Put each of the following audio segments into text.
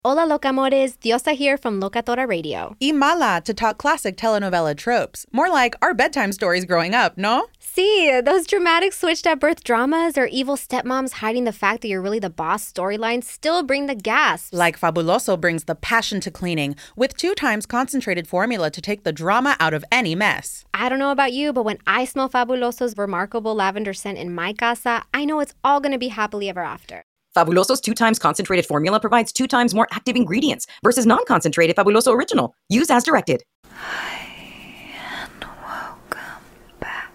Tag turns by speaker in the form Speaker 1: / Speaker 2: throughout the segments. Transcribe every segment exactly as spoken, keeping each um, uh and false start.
Speaker 1: Hola, locamores. Diosa here from Locatora Radio.
Speaker 2: Y Mala to talk classic telenovela tropes. More like our bedtime stories growing up, no?
Speaker 1: See, those dramatic switched at birth dramas or evil stepmoms hiding the fact that you're really the boss storylines still bring the gasps.
Speaker 2: Like Fabuloso brings the passion to cleaning with two times concentrated formula to take the drama out of any mess.
Speaker 1: I don't know about you, but when I smell Fabuloso's remarkable lavender scent in my casa, I know it's all going to be happily ever after.
Speaker 3: Fabuloso's two times concentrated formula provides two times more active ingredients versus non-concentrated Fabuloso Original. Use as directed.
Speaker 4: Hi, and welcome back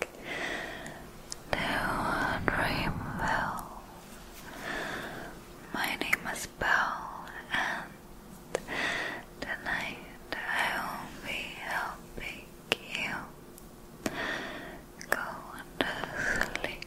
Speaker 4: to Dreamville. My name is Belle, and tonight I will be helping you go to sleep.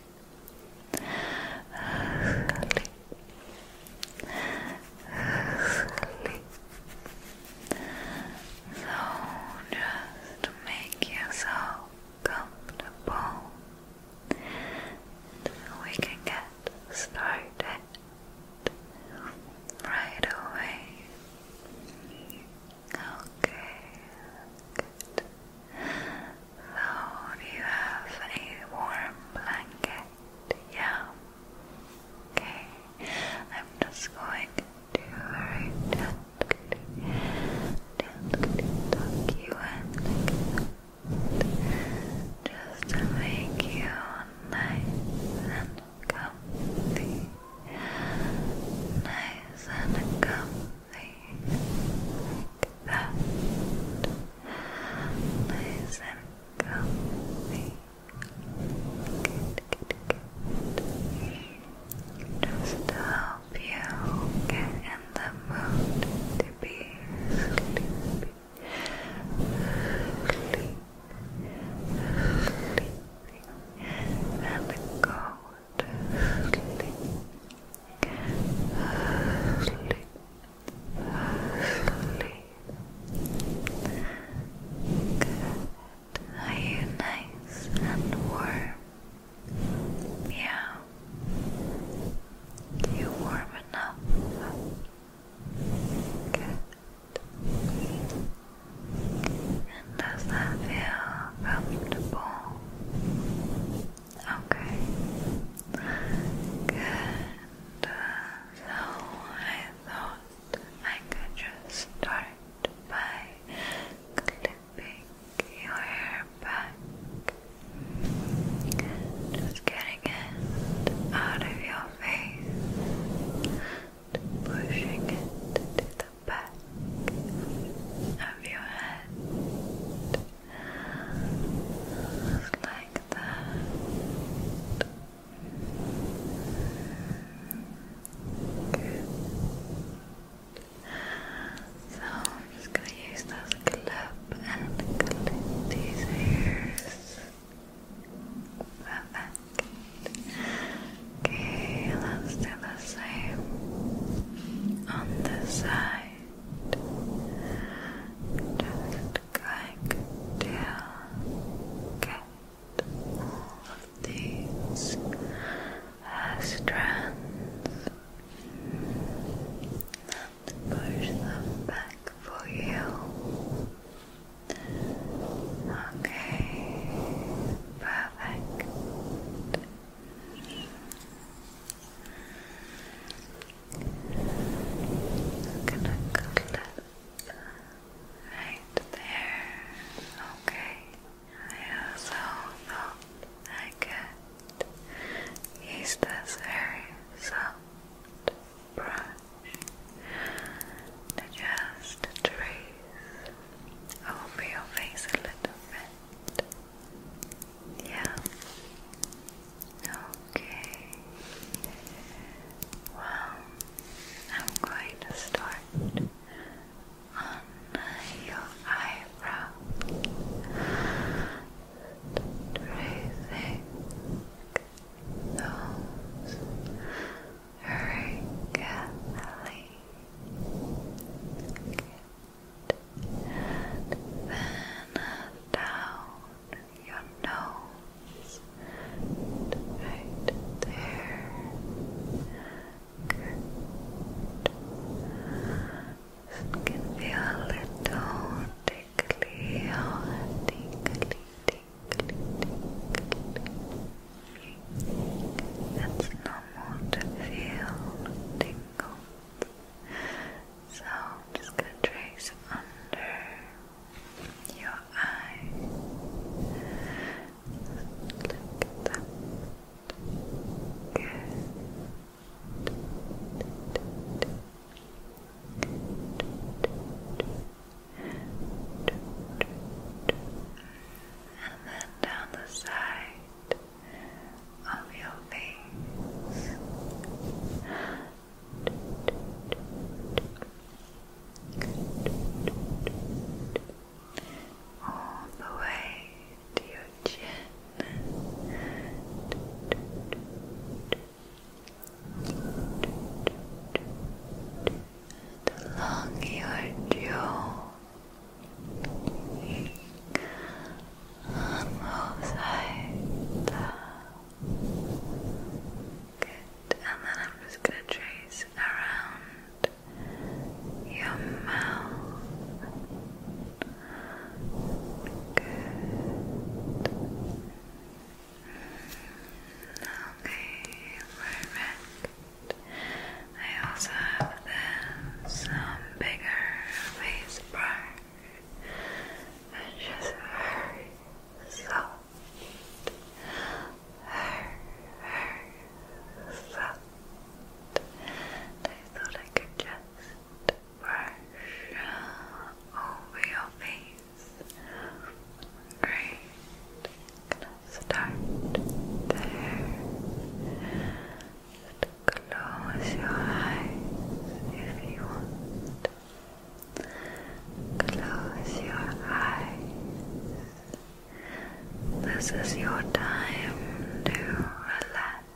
Speaker 4: is your time to relax.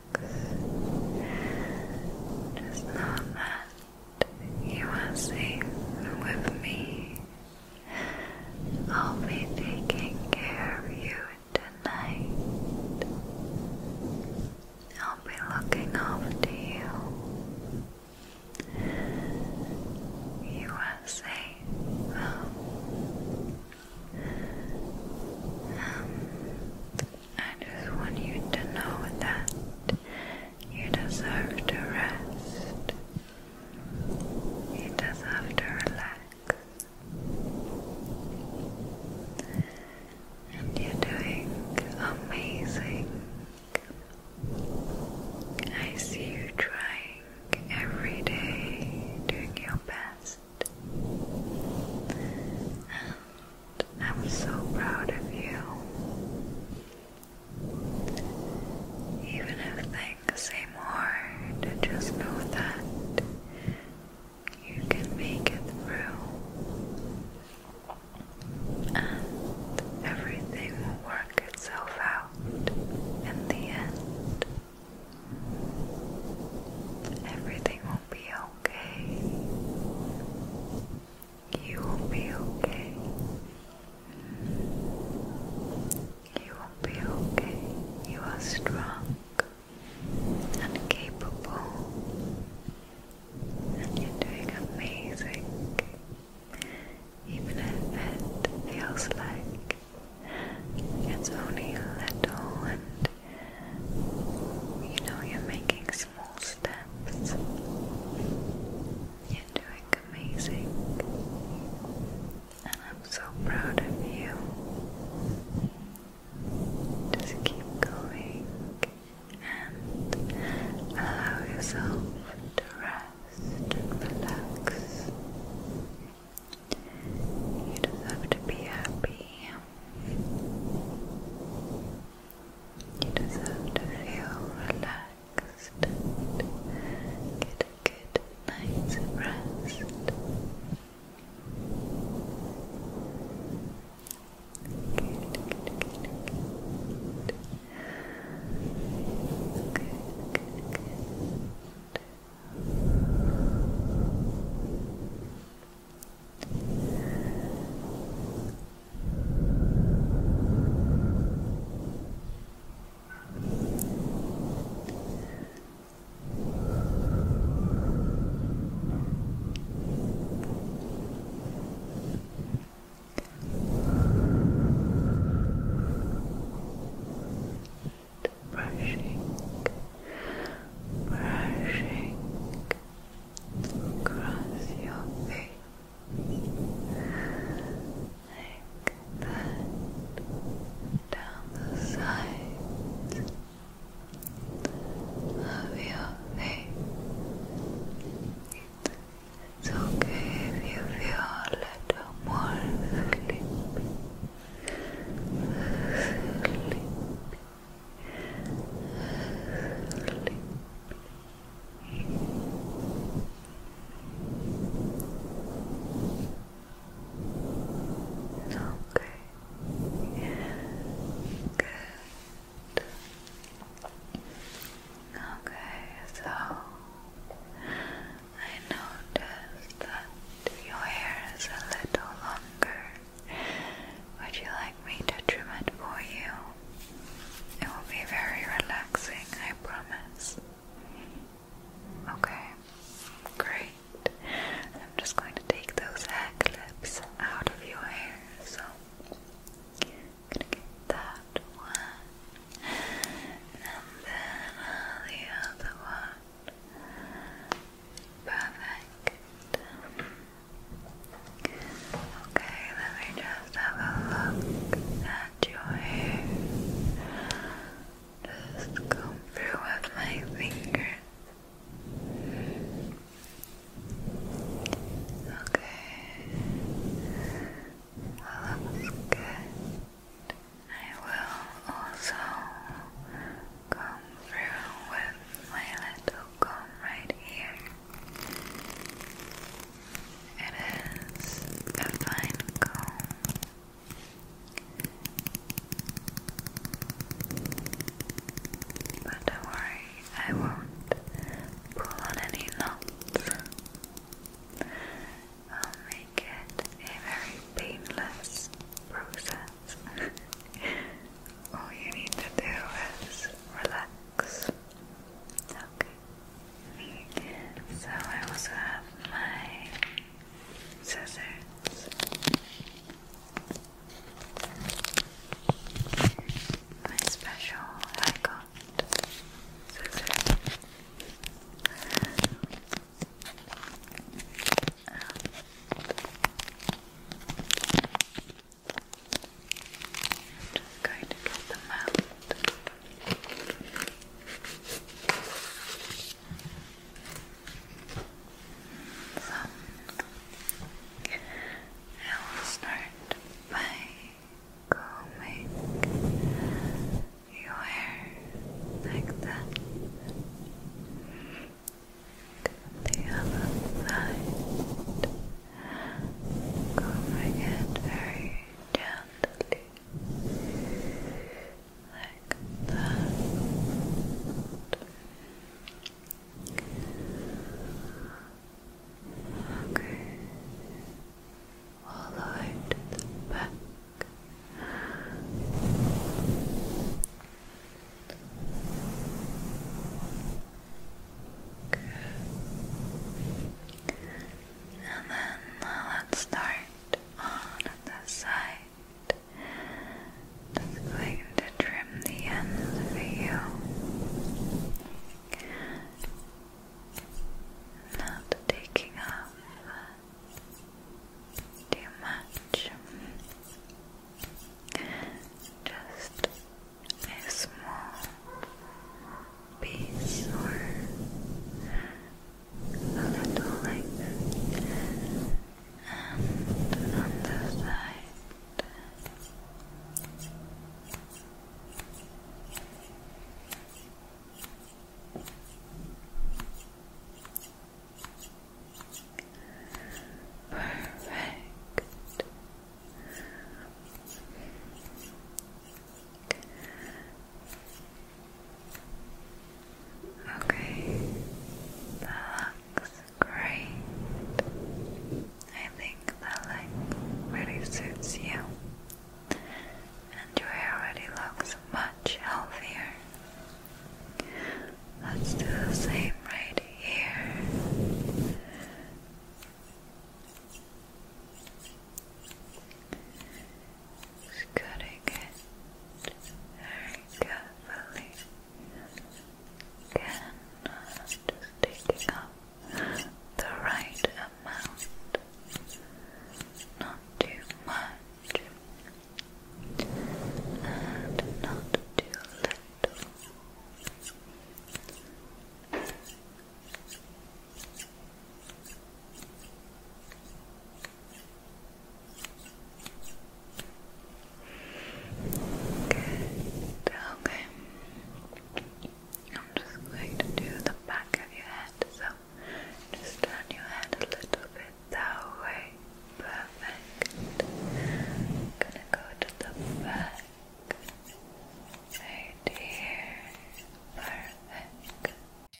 Speaker 4: Just know that you are safe with me. I'll be taking care of you tonight. I'll be looking after you. You are safe. I just want you to know that you deserve to rest. You deserve to relax. And you're doing amazing. I see you trying every day, doing your best. And I'm so proud of you. Even if things seem hard, just know that you can make it through. And everything will work itself out in the end. Everything will be okay. You will be okay. You will be okay. You are strong and capable. And you're doing amazing. Even if it feels like it's only a little and you know you're making small steps. You're doing amazing.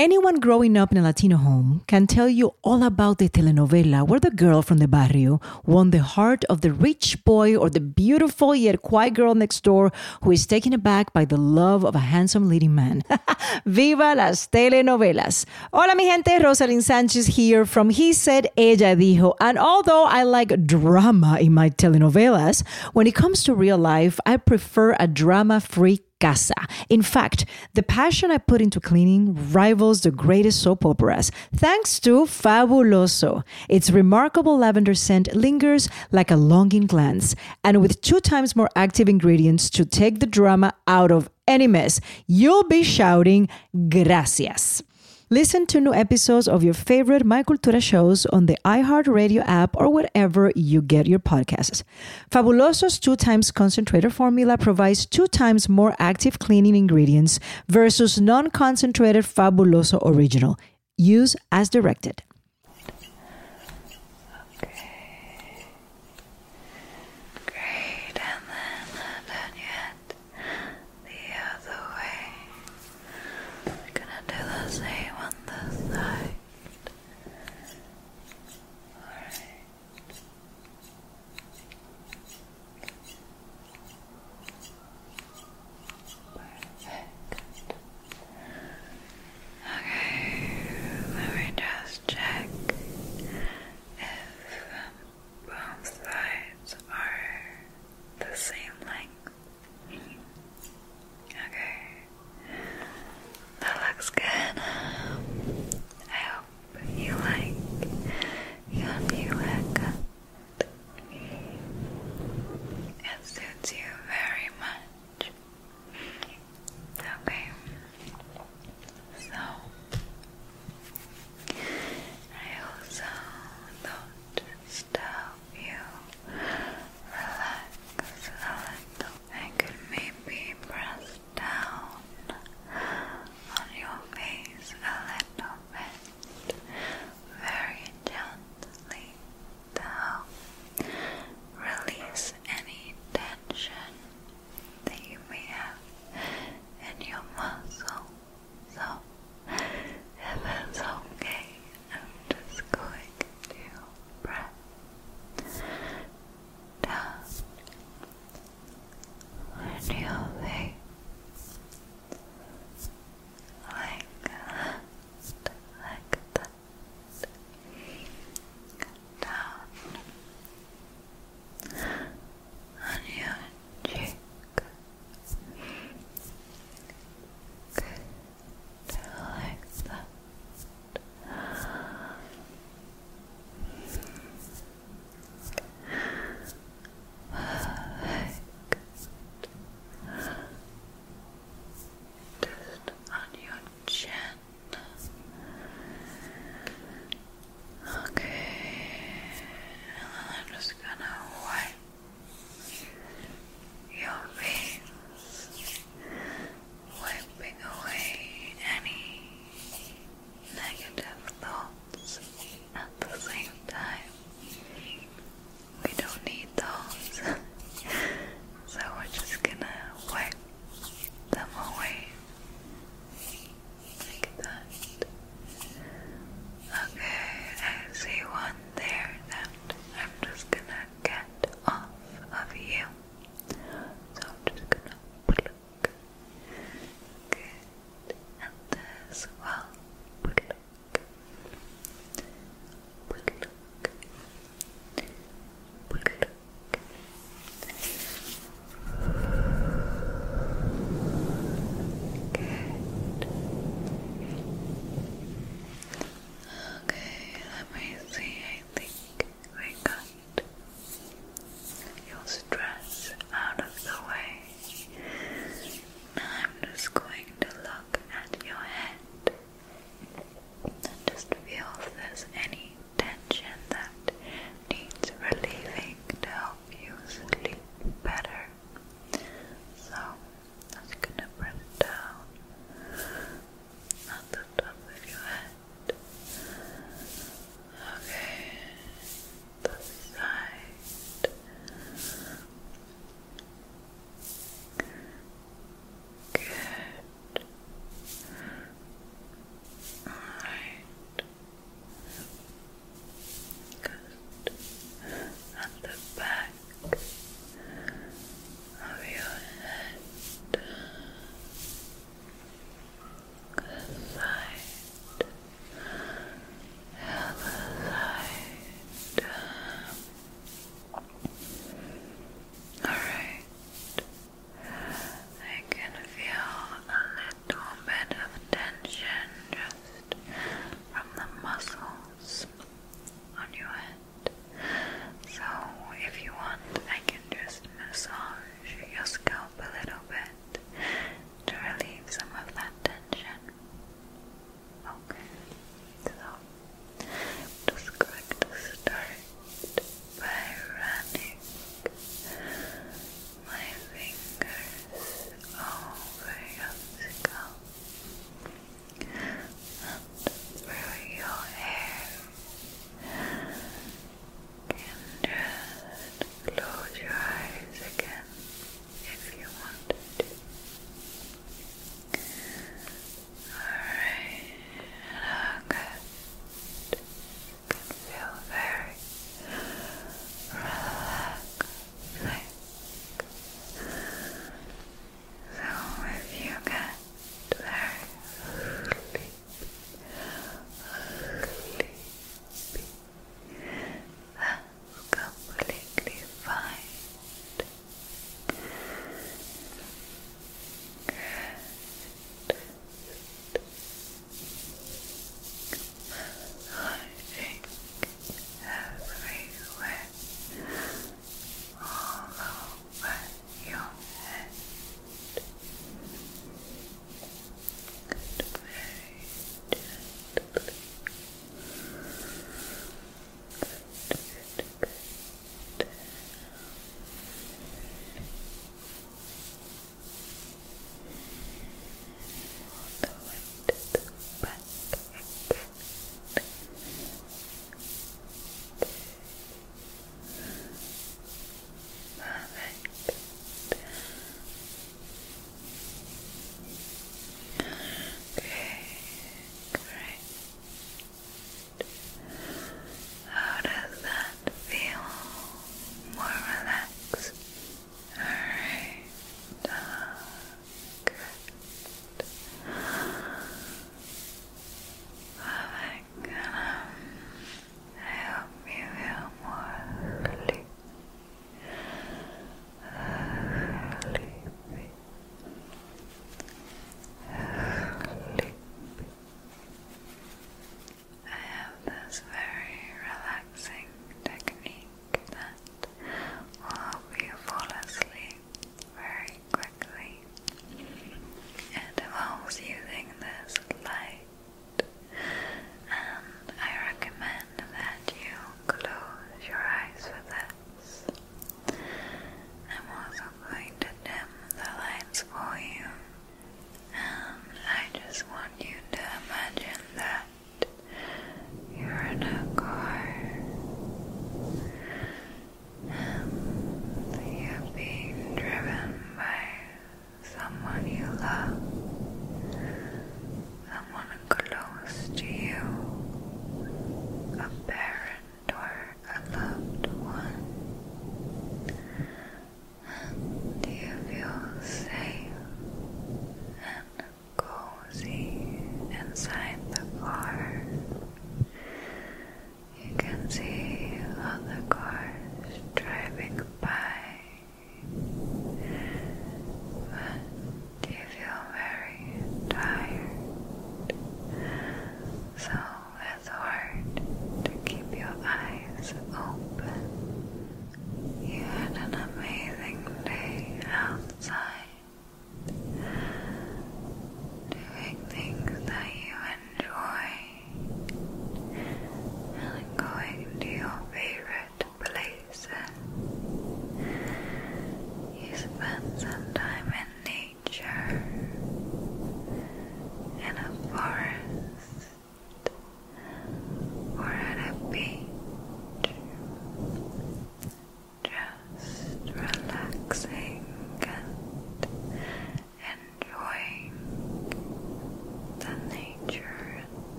Speaker 5: Anyone growing up in a Latino home can tell you all about the telenovela where the girl from the barrio won the heart of the rich boy or the beautiful yet quiet girl next door who is taken aback by the love of a handsome leading man. Viva las telenovelas! Hola mi gente, Rosalind Sanchez here from He Said, Ella Dijo. And although I like drama in my telenovelas, when it comes to real life, I prefer a drama-free casa. In fact, the passion I put into cleaning rivals the greatest soap operas, thanks to Fabuloso. Its remarkable lavender scent lingers like a longing glance, and with two times more active ingredients to take the drama out of any mess, you'll be shouting gracias. Listen to new episodes of your favorite My Cultura shows on the iHeartRadio app or wherever you get your podcasts. Fabuloso's two times concentrated formula provides two times more active cleaning ingredients versus non-concentrated Fabuloso Original. Use as directed.
Speaker 4: Okay. Great, and then not done yet. The other way. We're gonna do the same on this side. Alright. Perfect. Okay, let me just check.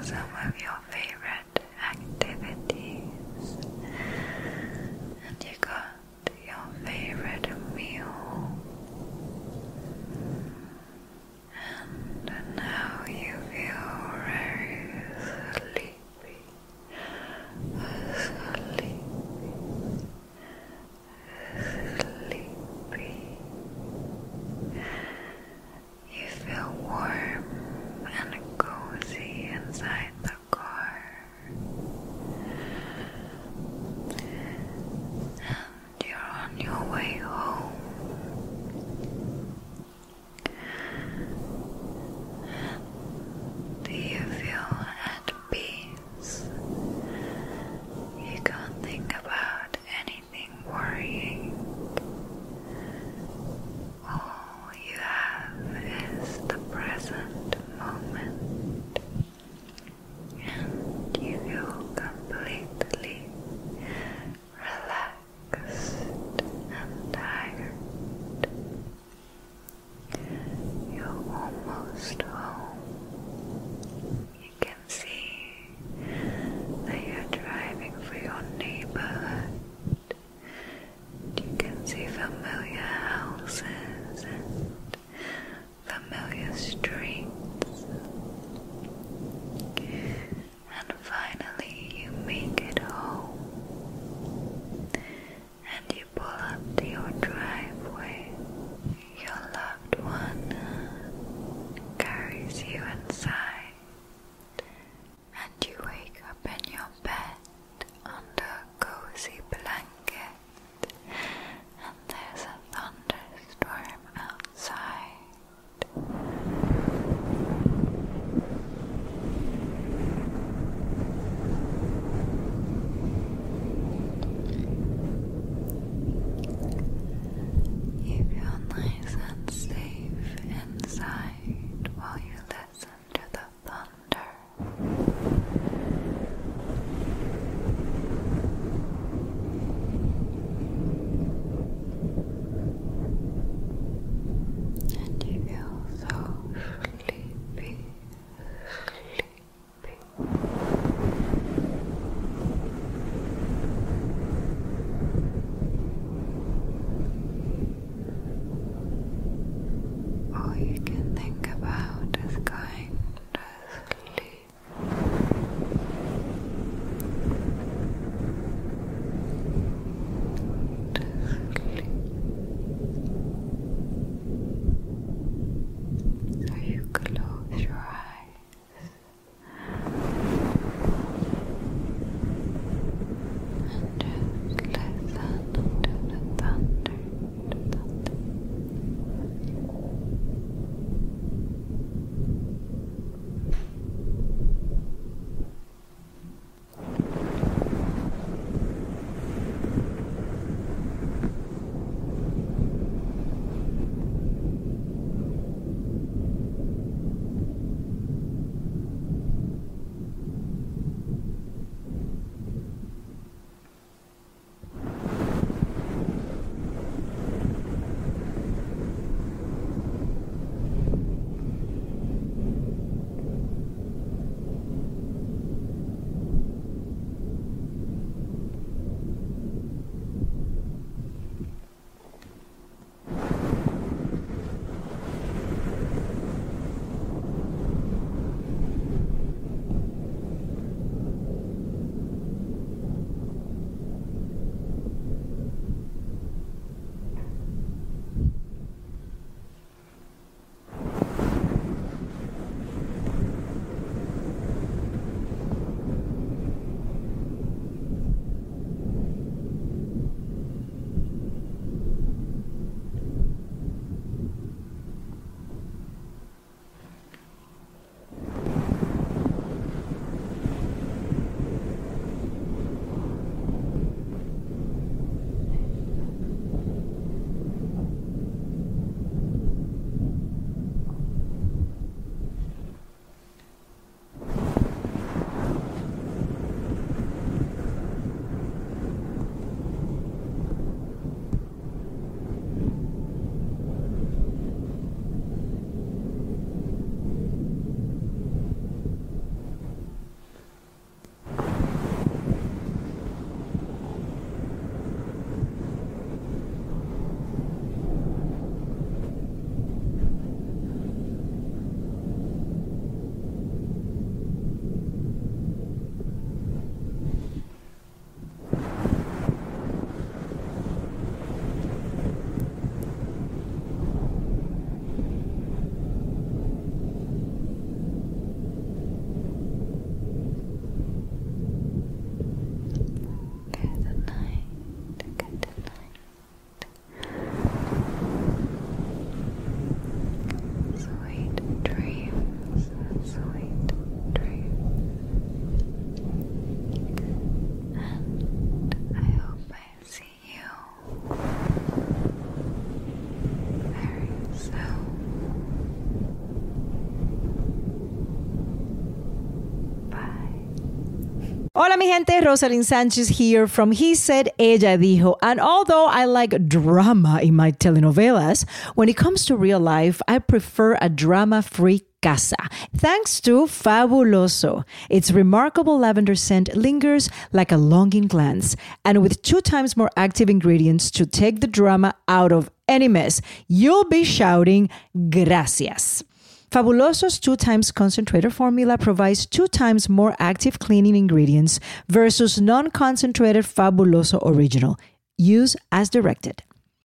Speaker 4: some of your favorite activities, and you got your favorite meal, and now you feel very sleepy, sleepy, sleepy. You feel warm and cozy inside the car, and you're on your way home. Do you feel at peace? You can't think about anything worrying. All you have is the present moment, and you feel completely relaxed and tired. You're almost home. You can see that you're driving through your neighborhood. You can see familiar houses and familiar streets. And finally you make it home. And you pull up to your driveway. Your loved one carries you inside. And you wake up in your bed under a cozy blanket. And there's a thunderstorm outside.
Speaker 5: Hola mi gente, Rosalind Sanchez here from He Said, Ella Dijo. And although I like drama in my telenovelas, when it comes to real life, I prefer a drama-free casa. Thanks to Fabuloso. Its remarkable lavender scent lingers like a longing glance. And with two times more active ingredients to take the drama out of any mess, you'll be shouting, gracias. Fabuloso's two times concentrated formula provides two times more active cleaning ingredients versus non-concentrated Fabuloso Original. Use as directed.